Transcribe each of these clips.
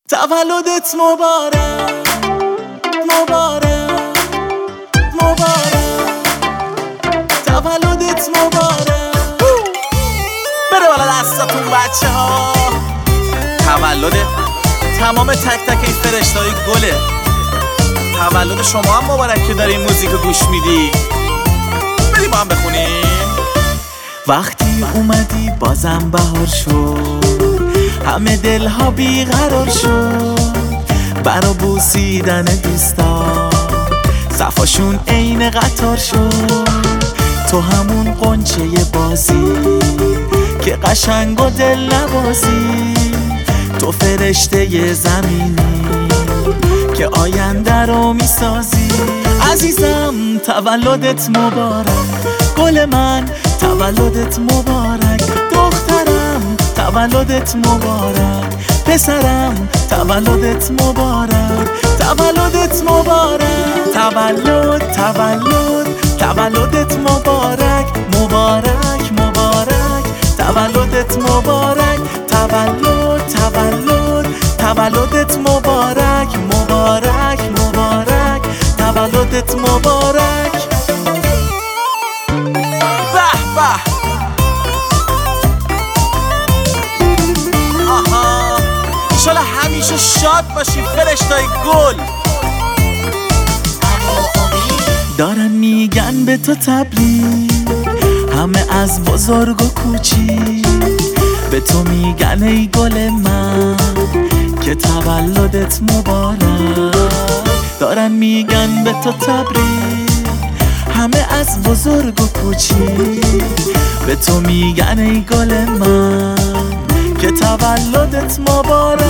تولدت مبارک مبارک مبارک، تولدت مبارک. بره بالا دستاتون بچه ها. تولد تمام تک تک این فرشته‌های گله. تولد شما هم مبارک که دارین موزیک گوش میدی. بریم با هم بخونیم. وقتی اومدی بازم بهار شد، همه دلها بیقرار شد برا بوسیدن دوستا، صفاشون عین قطار شد. تو همون قنچه بازی که قشنگ و دل نوازی، تو فرشته زمینی که آینده رو میسازی. عزیزم تولدت مبارک، گل من تولدت مبارک، دخترم تولدت مبارک، پسرم تولدت مبارک، تولدت مبارک، تولدت مبارک، مبارک مبارک، تولدت مبارک، تولدت مبارک، مبارک مبارک، تولدت مبارک. به به آها، انشالله همیشه شاد باشی فرشتای گل. دارن میگن به تو تبریک، همه از بزرگ و کوچیک به تو میگن ای گل من که تولدت مبارک. دارن میگن به تو تبریک، همه از بزرگ و کوچیک به تو میگن ای گل من که تولدت مبارک.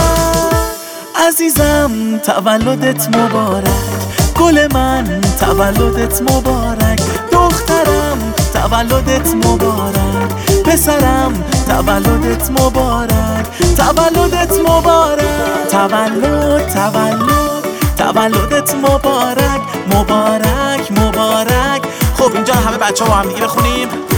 عزیزم تولدت مبارک، گل من تولدت مبارک، دخترم تولدت مبارک، پسرم تولدت مبارک، تولدت مبارک، تولدت مبارک، مبارک مبارک. خب اینجا همه بچه ها با هم دیگه بخونیم.